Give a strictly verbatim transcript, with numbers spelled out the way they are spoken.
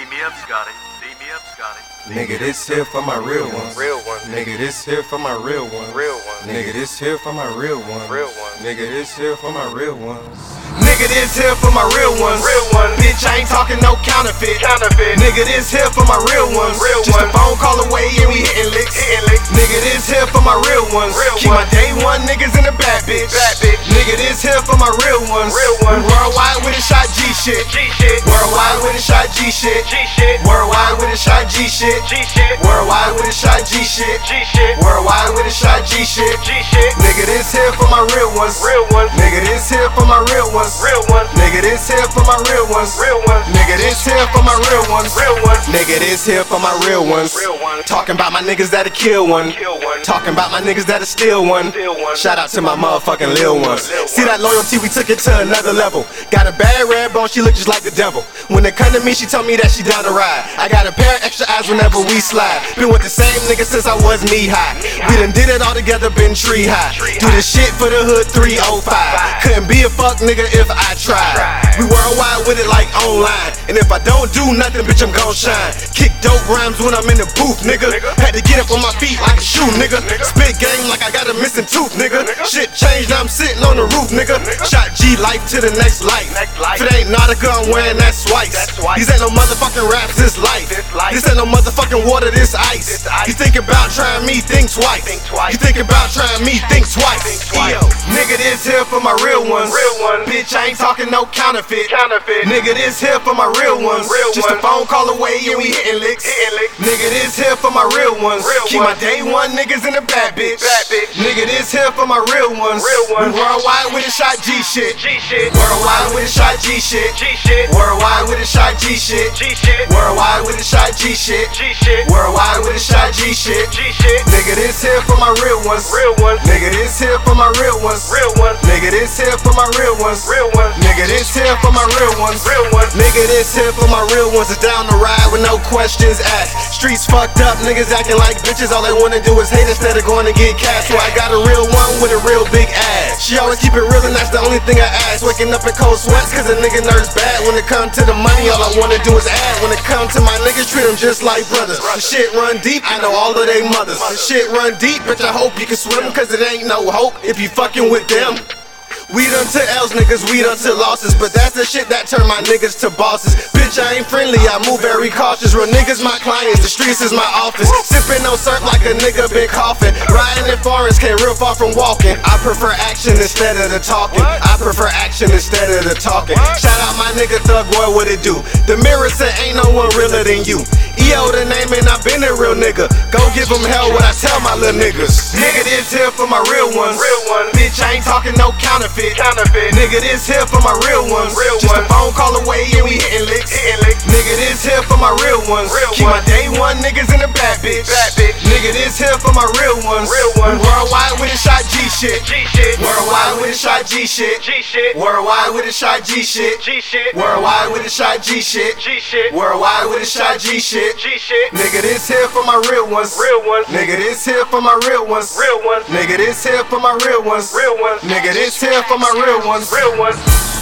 me up, Scotty. D me up, Scotty. Nigga, this here for my real ones. Real ones. Nigga, this here for my real ones. Real ones. Nigga, this here for my real ones. Real ones. Nigga, this here for my real ones. Nigga, this here for my real ones. Real ones. Bitch, I ain't talking no counterfeit. Counterfeit. Nigga, this here for my real ones. Real Just ones. a phone call away and we hitting licks. Hitting licks. Nigga, this here for my real ones. Real Keep my ones. day one niggas in the bad bitch. Bad bitch. Nigga, this here for my real ones. Real ones. We worldwide with a shot G shit. G shit. Worldwide with a shot G shit. G shit. Worldwide with a shot G shit. G shit. Worldwide with a shot G shit. G shit. Worldwide with a shot G shit. G shit. Nigga, this here for my real ones. Real ones. Nigga, this here for my real ones. Real ones. Nigga, this here for my real ones. Real ones. Nigga, this here for my real ones. Real ones. Nigga, this here for my real ones. Real ones. Talking about my niggas that'll kill one. Kill one. Talking about my niggas that'll steal one. Steal one. Shout out to my motherfucking lil ones. Lil See ones. that loyalty, we took it to another level. Got a bad red bone, she look just like the devil. When it come to me, she told me that she down to ride. I got a pair of extra eyes whenever we slide. Been with the same nigga since I was knee high. We done did it all together, been tree high. Do the shit for the hood three oh five. Couldn't be a fuck nigga if I tried. We worldwide with it like online. And if I don't do nothing, bitch, I'm gon' shine. Kick dope rhymes when I'm in the booth, nigga. Had to get up on my feet like a shoe, nigga. Spit game like I got a missing tooth, nigga. Shit changed, now I'm sitting on the roof, nigga. Shot G life to the next life. If it ain't Nautica, I'm wearing that Swice. These ain't no motherfucking raps, this life. This ain't no motherfucking water, this ice. You think about trying me, think twice. You think about trying me, think twice. Yo, nigga, this here for my real ones. Real ones. Bitch, I ain't talking no counterfeit. Counterfeit. Nigga, this here for my real ones. Real Just a ones. phone call away and we hitting licks. Hitting licks. Nigga, this here for my real ones. Real Keep my ones. day one niggas in the bad bitch. Bad bitch. Nigga, this here for my real ones. Real ones. We worldwide with a shot G shit. G shit. Worldwide with a shot G shit. G shit. Worldwide with a shot G shit. G shit. Worldwide with a shot G shit. G shit. Worldwide with a shot G shit. G shit. Nigga, this here for my real ones. Real ones. Nigga, this here for my real ones. Real ones. Nigga, this here for my real ones. Real ones. Nigga, this here for my real ones. Real ones. Nigga, this here for my real ones. Is down the ride with no questions asked. Streets fucked up, niggas acting like bitches. All they wanna do is hate instead of going to get cash. So I got a real one with a real big ass. She always keep it real and that's the only thing I ask. Waking up in cold sweats cause a nigga nerves bad. When it come to the money, all I wanna do is add. When it come to my niggas, treat them just like brothers. The shit run deep, I know all of they mothers. The shit run deep, bitch, I hope you can swim. Cause it ain't no hope if you fucking with them. We done to L's, niggas, we done to losses. But that's the shit that turn my niggas to bosses. Bitch, I ain't friendly, I move very cautious. Real niggas my clients, the streets is my office. Sippin' no syrup like a nigga been coughing. Riding in foreigns, came real far from walking. I prefer action instead of the talking. I prefer action instead of the talking. Shout out my nigga Thug Boy, what it do? The mirror said ain't no one realer than you. E O the name and I been a real nigga. Go give them hell what I tell my little niggas. Nigga, this here for my real ones. Real ones. Bitch, I ain't talking no counterfeit. Counterfeit. Nigga, this here for my real ones. Real Just ones. a phone call away and we hitting licks. Hitting licks. Nigga, this here for my real ones. Real Keep my ones. day one niggas in the bad bitch. Bad bitch. Nigga, this here for my real ones. Real ones. We worldwide with a shot G shit. G shit. Worldwide with a shot G shit. G shit. Worldwide with a shot G shit. G shit. Worldwide with a shot G shit. G shit. Worldwide with a shot G shit. G shit. Nigga, this here for my real ones. Real ones. Nigga, this here for my real ones. Real ones. Nigga, this here for my real ones. Real ones. Nigga, this here for my real ones. Real ones.